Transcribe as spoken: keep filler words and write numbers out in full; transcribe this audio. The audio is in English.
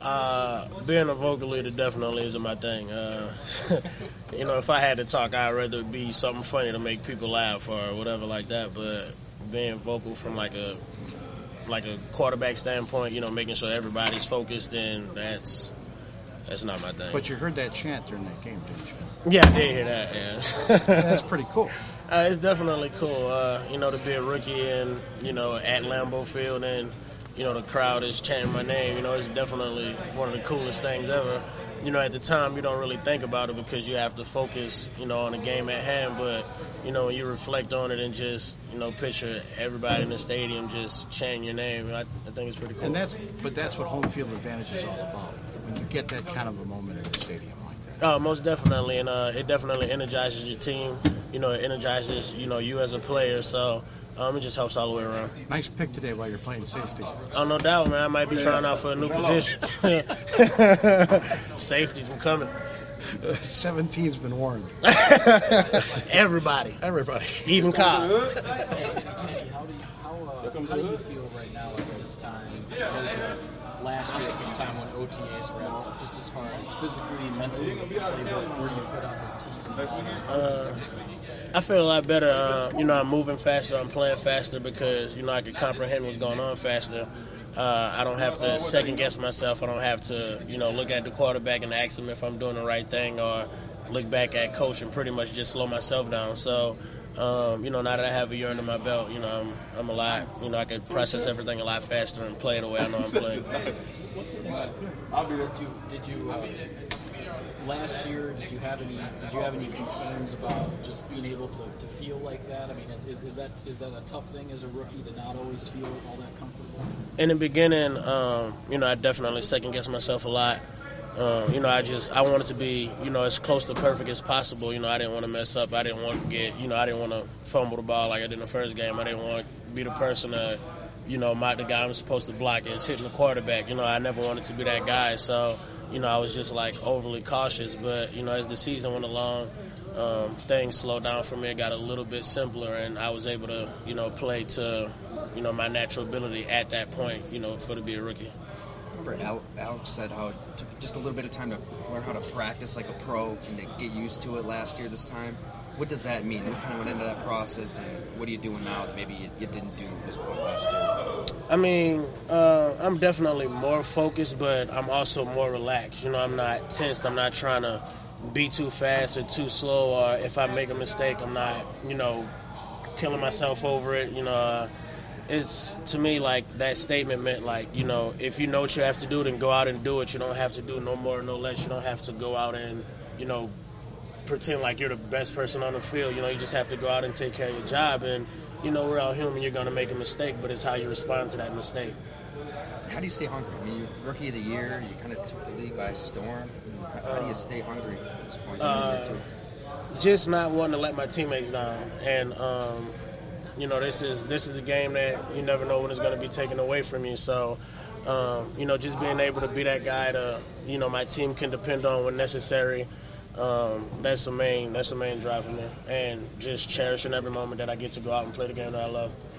Uh, being a vocal leader definitely isn't my thing. Uh, you know, if I had to talk, I'd rather be something funny to make people laugh or whatever like that. But being vocal from like a like a quarterback standpoint, you know, making sure everybody's focused, and that's that's not my thing. But you heard that chant during that game, didn't you? Yeah, I did hear that. Yeah, that's pretty cool. Uh, it's definitely cool. Uh, you know, to be a rookie and you know at Lambeau Field and. You know, the crowd is chanting my name. You know, it's definitely one of the coolest things ever. You know, at the time, you don't really think about it because you have to focus, you know, on the game at hand. But, you know, when you reflect on it and just, you know, picture everybody in the stadium just chanting your name, I, I think it's pretty cool. And that's, but that's what home field advantage is all about, when you get that kind of a moment in the stadium like that. Oh, most definitely. And uh, it definitely energizes your team. You know, it energizes, you know, you as a player. So, Um, it just helps all the way around. Nice pick today while you're playing safety. Oh, no doubt, man. I might be trying out for a new position. Safety's been coming. seventeen's been warned. Everybody. Everybody. Even Kyle. How do you, how, uh, how do you feel right now at this time, last year at this time when O T As wrapped up, just as far as physically, mentally, where you fit on this team? Uh, I feel a lot better. Uh, you know, I'm moving faster. I'm playing faster because, you know, I can comprehend what's going on faster. Uh, I don't have to second-guess myself. I don't have to, you know, look at the quarterback and ask him if I'm doing the right thing or look back at coach and pretty much just slow myself down. So, um, you know, now that I have a year under my belt, you know, I'm, I'm a lot, you know, I can process everything a lot faster and play the way I know I'm playing. I'll be there. Did you, did you uh, last year, did you have any Did you have any concerns about just being able to, to feel like that? I mean, is, is that is that a tough thing as a rookie to not always feel all that comfortable? In the beginning, um, you know, I definitely second-guessed myself a lot. Um, you know, I just I wanted to be, you know, as close to perfect as possible. You know, I didn't want to mess up. I didn't want to get, you know, I didn't want to fumble the ball like I did in the first game. I didn't want to be the person that, you know, my, the guy I'm supposed to block is hitting the quarterback. You know, I never wanted to be that guy. So, you know, I was just, like, overly cautious. But, you know, as the season went along, um, things slowed down for me. It got a little bit simpler, and I was able to, you know, play to, you know, my natural ability at that point, you know, for to be a rookie. Remember Alex said how it took just a little bit of time to learn how to practice like a pro and to get used to it last year this time. What does that mean? What kind of went into that process, and what are you doing now that maybe you, you didn't do this point last year? I mean, uh, I'm definitely more focused, but I'm also more relaxed. You know, I'm not tensed. I'm not trying to be too fast or too slow, or if I make a mistake, I'm not, you know, killing myself over it. You know, uh, it's, to me, like, that statement meant, like, you know, if you know what you have to do, then go out and do it. You don't have to do no more, no less. You don't have to go out and, you know, pretend like you're the best person on the field. You know, you just have to go out and take care of your job. And, you know, we're all human. You're going to make a mistake, but it's how you respond to that mistake. How do you stay hungry? I mean, you're rookie of the year. You kind of took the league by storm. How, how do you stay hungry at this point in the year, too? Just not wanting to let my teammates down. And, um, you know, this is this is a game that you never know when it's going to be taken away from you. So, um, you know, just being able to be that guy to, you know, my team can depend on when necessary. Um, that's the main that's the main drive for me, and just cherishing every moment that I get to go out and play the game that I love.